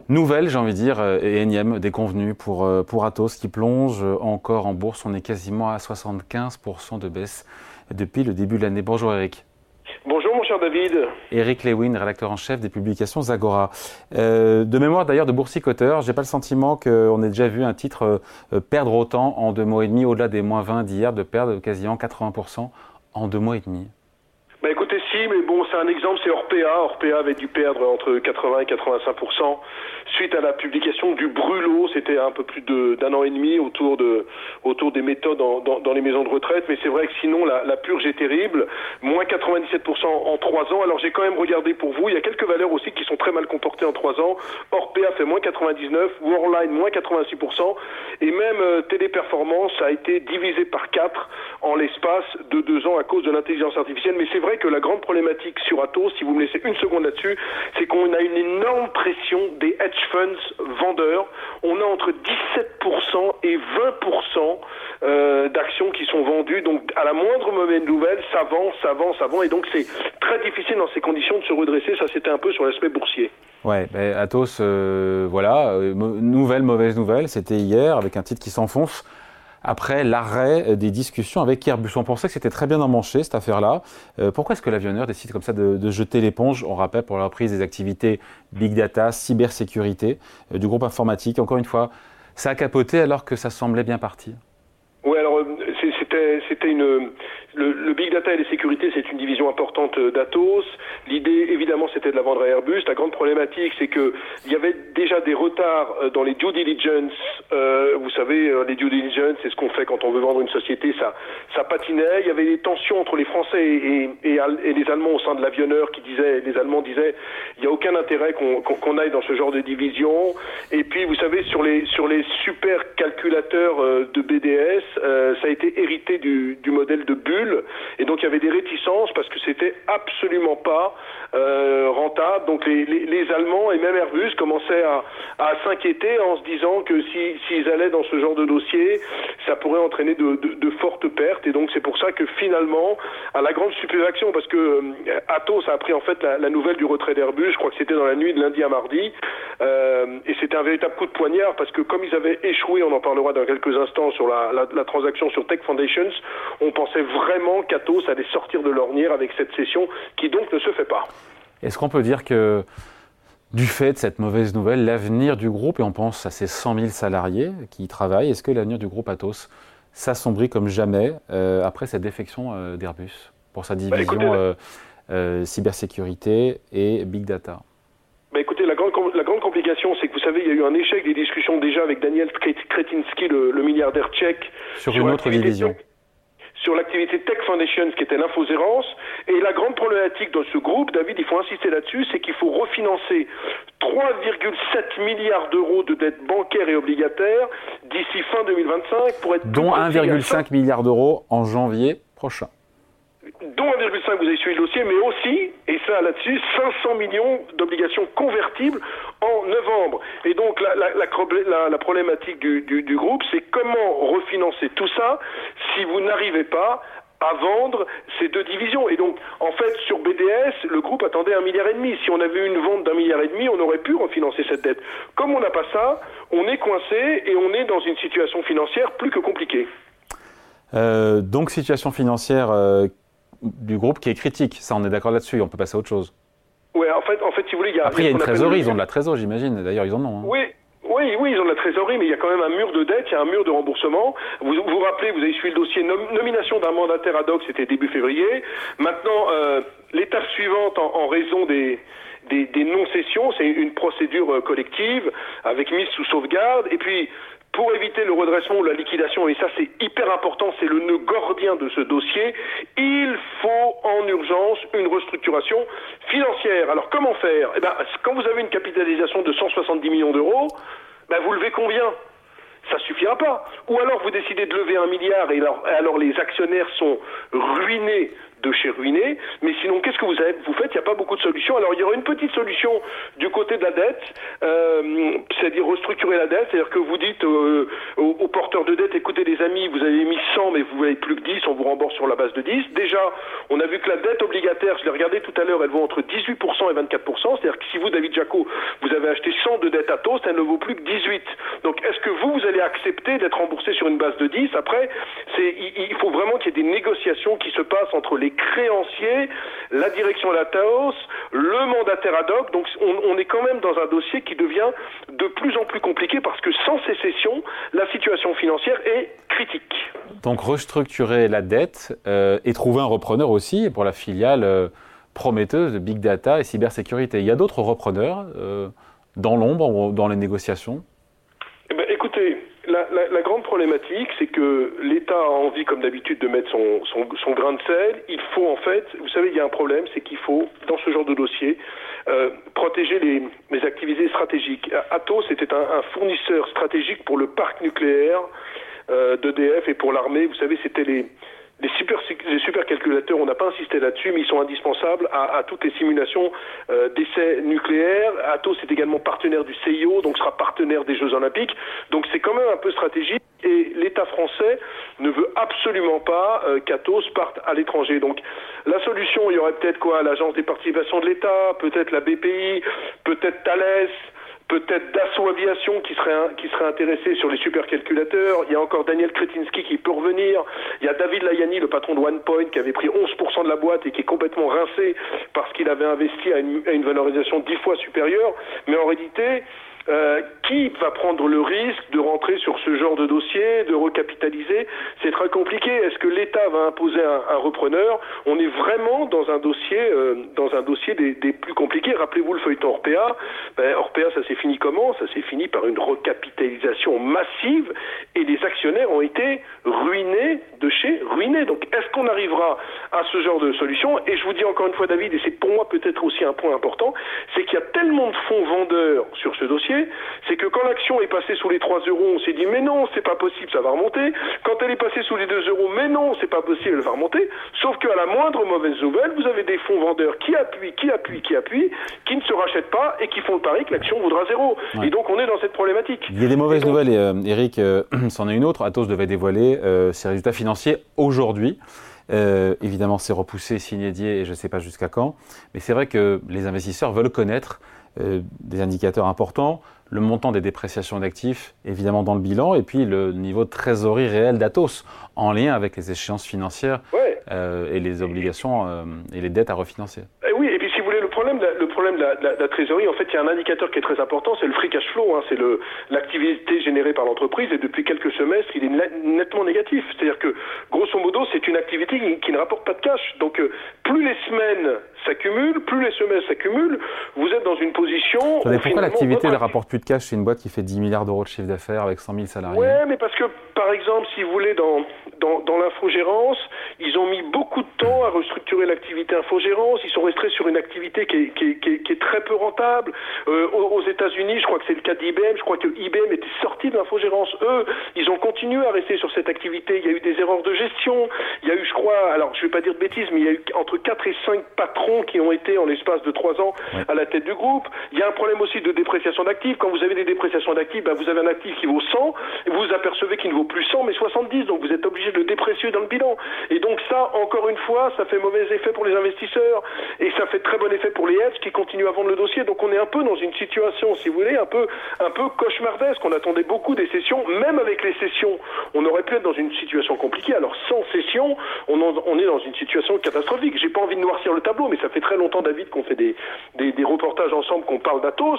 Nouvelle, j'ai envie de dire, et énième déconvenue pour Atos qui plonge encore en bourse. On est quasiment à 75% de baisse depuis le début de l'année. Bonjour Eric. Bonjour mon cher David. Eric Lewin, rédacteur en chef des publications Zagora. De mémoire d'ailleurs de boursicoteur, j'ai pas le sentiment qu'on ait déjà vu un titre perdre autant en 2 mois et demi, au-delà des moins 20 d'hier, de perdre quasiment 80% en 2 mois et demi. Bah écoutez, si, mais bon, c'est un exemple, c'est Orpea. Orpea avait dû perdre entre 80 et 85% suite à la publication du brûlot. C'était un peu plus d'un an et demi autour des méthodes dans les maisons de retraite. Mais c'est vrai que sinon, la purge est terrible. Moins 97% en 3 ans. Alors j'ai quand même regardé pour vous. Il y a quelques valeurs aussi qui sont très mal comportées en 3 ans. Orpea fait moins 99, Worldline moins 86%. Et même Téléperformance a été divisé par 4 en l'espace de 2 ans à cause de l'intelligence artificielle. Mais c'est vrai que la grande problématique sur Atos, si vous me laissez une seconde là-dessus, c'est qu'on a une énorme pression des hedge funds vendeurs. On a entre 17% et 20% d'actions qui sont vendues. Donc à la moindre mauvaise nouvelle, ça vend. Et donc c'est très difficile dans ces conditions de se redresser. Ça, c'était un peu sur l'aspect boursier. Ouais, Atos, mauvaise nouvelle, c'était hier avec un titre qui s'enfonce. Après l'arrêt des discussions avec Airbus. On pensait que c'était très bien emmanché, cette affaire-là. Pourquoi est-ce que l'avionneur décide comme ça de jeter l'éponge, on rappelle, pour la reprise des activités Big Data, cybersécurité, du groupe informatique? Encore une fois, ça a capoté alors que ça semblait bien parti. Oui, alors c'était le Big Data et les sécurités, c'est une division importante d'Atos. L'idée, évidemment, c'était de la vendre à Airbus. La grande problématique, c'est que il y avait déjà des retards dans les due diligence. Vous savez, les due diligence, c'est ce qu'on fait quand on veut vendre une société. Ça patinait. Il y avait des tensions entre les Français et les Allemands au sein de l'avionneur les Allemands disaient, il n'y a aucun intérêt qu'on aille dans ce genre de division. Et puis, vous savez, sur les super calculateurs de BDS, ça a été hérité du modèle de Bull, et donc il y avait des réticences parce que c'était absolument pas rentable. Donc les Allemands et même Airbus commençaient à s'inquiéter en se disant que s'ils allaient dans ce genre de dossier, ça pourrait entraîner de fortes pertes. Et donc c'est pour ça que finalement, à la grande stupéfaction, parce que Atos a appris en fait la nouvelle du retrait d'Airbus, je crois que c'était dans la nuit de lundi à mardi, et c'était un véritable coup de poignard parce que comme ils avaient échoué, on en parlera dans quelques instants sur la transaction sur Tech Foundations, on pensait vraiment qu'Atos allait sortir de l'ornière avec cette cession qui donc ne se fait pas. Est-ce qu'on peut dire que du fait de cette mauvaise nouvelle, l'avenir du groupe, et on pense à ces 100 000 salariés qui y travaillent, est-ce que l'avenir du groupe Atos s'assombrit comme jamais après cette défection d'Airbus pour sa division cybersécurité et Big Data? Écoutez, la grande complication, c'est que vous savez, il y a eu un échec des discussions déjà avec Daniel Kretinsky, le milliardaire tchèque, sur une autre division. Sur l'activité Tech Foundations qui était l'infogérance. Et la grande problématique dans ce groupe, David, il faut insister là-dessus, c'est qu'il faut refinancer 3,7 milliards d'euros de dettes bancaires et obligataires d'ici fin 2025 pour être... Dont 1,5 milliard d'euros en janvier prochain. Dont 1,5, vous avez suivi le dossier, mais aussi, et ça là-dessus, 500 millions d'obligations convertibles en novembre. Et donc la problématique du groupe, c'est comment refinancer tout ça si vous n'arrivez pas à vendre ces 2 divisions. Et donc, en fait, sur BDS, le groupe attendait 1,5 milliard. Si on avait eu une vente d'1,5 milliard, on aurait pu refinancer cette dette. Comme on n'a pas ça, on est coincé et on est dans une situation financière plus que compliquée. Donc, situation financière du groupe qui est critique. Ça, on est d'accord là-dessus. On peut passer à autre chose. Ouais, en fait, si vous voulez, Après, il y a une trésorerie. Ils ont de la trésorerie, j'imagine. D'ailleurs, ils en ont. Hein. Oui, ils ont de la trésorerie, mais il y a quand même un mur de dette, il y a un mur de remboursement. Vous vous rappelez, vous avez suivi le dossier nomination d'un mandataire ad hoc, c'était début février. Maintenant, l'étape suivante, en raison des non-cessions, c'est une procédure collective avec mise sous sauvegarde. Et puis, pour éviter le redressement ou la liquidation, et ça c'est hyper important, c'est le nœud gordien de ce dossier, il faut en urgence une restructuration financière. Alors comment faire ? Quand vous avez une capitalisation de 170 millions d'euros, vous levez combien ? Ça suffira pas. Ou alors vous décidez de lever 1 milliard et alors les actionnaires sont ruinés de chez ruiné. Mais sinon, qu'est-ce que vous faites? Il n'y a pas beaucoup de solutions. Alors, il y aura une petite solution du côté de la dette, c'est-à-dire restructurer la dette. C'est-à-dire que vous dites aux porteurs de dette, écoutez les amis, vous avez mis 100, mais vous n'avez plus que 10, on vous rembourse sur la base de 10. Déjà, on a vu que la dette obligataire, je l'ai regardé tout à l'heure, elle vaut entre 18% et 24%. C'est-à-dire que si vous, David Jaco, vous avez acheté 100 de dette Atos, elle ne vaut plus que 18. Donc, est-ce que vous allez accepter d'être remboursé sur une base de 10? Après, il faut vraiment qu'il y ait des négociations qui se passent entre les créanciers, la direction d'Atos, le mandataire ad hoc. Donc, on est quand même dans un dossier qui devient de plus en plus compliqué parce que sans ces cessions, la situation financière est critique. Donc, restructurer la dette et trouver un repreneur aussi pour la filiale prometteuse de Big Data et cybersécurité. Il y a d'autres repreneurs dans l'ombre ou dans les négociations? Écoutez, la grande problématique, c'est que l'État a envie, comme d'habitude, de mettre son grain de sel. Il faut, en fait, vous savez, il y a un problème, c'est qu'il faut, dans ce genre de dossier, protéger les activités stratégiques. Atos était un fournisseur stratégique pour le parc nucléaire d'EDF et pour l'armée. Vous savez, c'était les supercalculateurs, on n'a pas insisté là-dessus, mais ils sont indispensables à toutes les simulations d'essais nucléaires. Atos est également partenaire du CIO, donc sera partenaire des Jeux Olympiques. Donc c'est quand même un peu stratégique et l'État français ne veut absolument pas qu'Atos parte à l'étranger. Donc la solution, il y aurait peut-être l'Agence des participations de l'État, peut-être la BPI, peut-être Thales, peut-être Dassault Aviation qui serait intéressé sur les supercalculateurs. Il y a encore Daniel Kretinsky qui peut revenir. Il y a David Layani, le patron de OnePoint, qui avait pris 11% de la boîte et qui est complètement rincé parce qu'il avait investi à une valorisation 10 fois supérieure. Mais en réalité, qui va prendre le risque de rentrer sur ce genre de dossier, de recapitaliser? C'est très compliqué. Est-ce que l'État va imposer un repreneur? On est vraiment dans un dossier des plus compliqués. Rappelez-vous le feuilleton Orpea. Orpea, ça s'est fini comment? Ça s'est fini par une recapitalisation massive et les actionnaires ont été ruinés de chez ruinés. Donc, est-ce qu'on arrivera à ce genre de solution? Et je vous dis encore une fois, David, et c'est pour moi peut-être aussi un point important, c'est qu'il y a tellement de fonds vendeurs sur ce dossier, c'est que quand l'action est passée sous les 3 euros, on s'est dit mais non, c'est pas possible, ça va remonter. Quand elle est passée sous les 2 euros, mais non, c'est pas possible, elle va remonter. Sauf qu'à la moindre mauvaise nouvelle, vous avez des fonds vendeurs qui appuient, qui ne se rachètent pas et qui font le pari que l'action vaudra zéro. Ouais. Et donc on est dans cette problématique. Il y a des mauvaises nouvelles, et Eric, c'en est une autre. Atos devait dévoiler ses résultats financiers aujourd'hui. Évidemment, c'est repoussé, signé et je ne sais pas jusqu'à quand. Mais c'est vrai que les investisseurs veulent connaître des indicateurs importants, le montant des dépréciations d'actifs, évidemment dans le bilan, et puis le niveau de trésorerie réel d'Atos, en lien avec les échéances financières et les obligations et les dettes à refinancer. Oui, et puis si vous voulez, le problème de la trésorerie, en fait, il y a un indicateur qui est très important, c'est le free cash flow, c'est l'activité générée par l'entreprise, et depuis quelques semestres, il est nettement négatif. C'est-à-dire que, grosso modo, c'est une activité qui ne rapporte pas de cash. Donc, plus les semaines s'accumulent, plus les semestres s'accumulent, vous êtes dans une position... Pourquoi l'activité ne rapporte plus de cash? C'est une boîte qui fait 10 milliards d'euros de chiffre d'affaires avec 100 000 salariés. Ouais, mais parce que, par exemple, si vous voulez, dans l'infogérance, ils ont mis beaucoup de temps à restructurer l'activité infogérance, ils sont restés sur une activité qui est très peu rentable. Aux États-Unis, je crois que c'est le cas d'IBM, je crois que IBM était sorti de l'infogérance. Eux, ils ont continué à rester sur cette activité. Il y a eu des erreurs de gestion, il y a eu, je crois, alors je ne vais pas dire de bêtises, mais il y a eu entre 4 et 5 patrons qui ont été en l'espace de 3 ans à la tête du groupe. Il y a un problème aussi de dépréciation d'actifs. Quand vous avez des dépréciations d'actifs, vous avez un actif qui vaut 100, et vous vous apercevez qu'il ne vaut plus 100, mais 70, donc vous êtes obligé de le déprécier dans le bilan. Et donc ça, encore une fois, ça fait mauvais effet pour les investisseurs, et ça fait très bon effet pour les hedges qui continuent à vendre le dossier. Donc on est un peu dans une situation, si vous voulez, un peu cauchemardesque. On attendait beaucoup des cessions, même avec les cessions, on aurait pu être dans une situation compliquée. Alors sans cession, on est dans une situation catastrophique. J'ai pas envie de noircir le tableau, mais ça fait très longtemps, David, qu'on fait des reportages ensemble, qu'on parle d'Atos.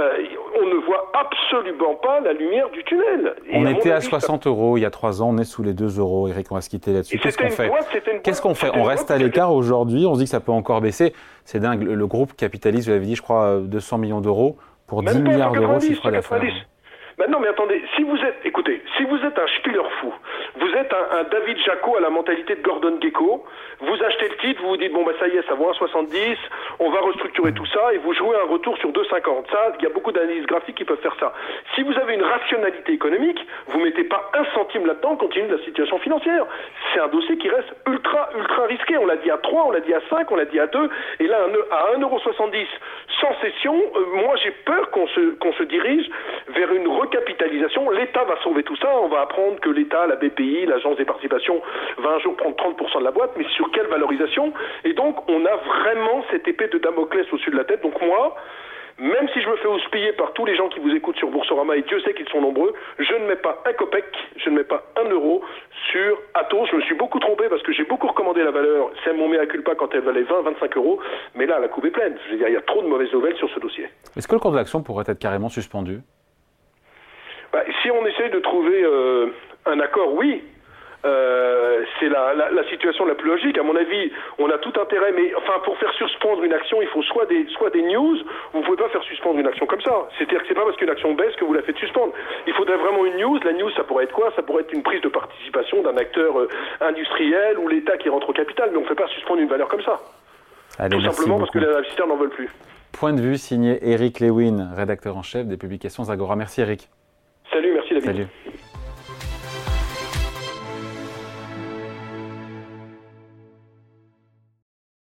On ne voit absolument pas la lumière du tunnel. Et on était à 60 euros il y a 3 ans, on est sous les 2 euros. Eric, on va se quitter là-dessus. Qu'est-ce qu'on fait? On reste à l'écart aujourd'hui, on se dit que ça peut encore baisser. C'est dingue, le groupe capitalise, je l'avais dit, je crois, 200 millions d'euros pour 10 milliards d'euros de chiffre d'affaires. Non, mais attendez, si vous êtes un Spieler fou, vous êtes un David Jaco à la mentalité de Gordon Gekko, vous achetez le titre, vous vous dites, bon, ça y est, ça vaut 1,70, on va restructurer tout ça, et vous jouez un retour sur 2,50. Ça, il y a beaucoup d'analyses graphiques qui peuvent faire ça. Si vous avez une rationalité économique, vous mettez pas un centime là-dedans, compte tenu de la situation financière. C'est un dossier qui reste ultra risqué. On l'a dit à 3, on l'a dit à 5, on l'a dit à 2, et là à 1,70 € sans cession, moi j'ai peur qu'on se dirige vers une recapitalisation. L'État va sauver tout ça, on va apprendre que l'État, la BPI, l'Agence des participations, va un jour prendre 30% de la boîte, mais sur quelle valorisation? Et donc on a vraiment cette épée de Damoclès au-dessus de la tête. Donc moi, même si je me fais houspiller par tous les gens qui vous écoutent sur Boursorama, et Dieu sait qu'ils sont nombreux, je ne mets pas un copec, je ne mets pas 1 euro sur Atos. Je me suis beaucoup trompé parce que j'ai beaucoup recommandé la valeur. C'est mon mea culpa quand elle valait 20-25 euros. Mais là, la coupe est pleine. Je veux dire, il y a trop de mauvaises nouvelles sur ce dossier. Est-ce que le cours de l'action pourrait être carrément suspendu? Si on essaye de trouver un accord, oui. C'est la situation la plus logique. À mon avis, on a tout intérêt, mais enfin, pour faire suspendre une action, il faut soit des news. Vous ne pouvez pas faire suspendre une action comme ça. C'est-à-dire que c'est pas parce qu'une action baisse que vous la faites suspendre. Il faudrait vraiment une news. La news, ça pourrait être quoi? Ça pourrait être une prise de participation d'un acteur industriel ou l'État qui rentre au capital, mais on ne fait pas suspendre une valeur comme ça. Allez, tout simplement parce que les investisseurs n'en veulent plus. Point de vue signé Eric Lewin, rédacteur en chef des publications Zagora. Merci Eric. Salut, merci David. Salut.